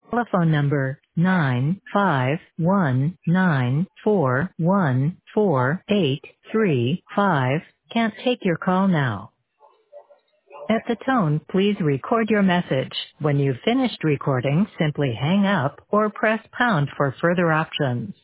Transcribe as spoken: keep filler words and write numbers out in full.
Telephone number nine five one nine four one four eight three five can't take your call now. At the tone, please record your message. When you've finished recording, simply hang up or press pound for further options.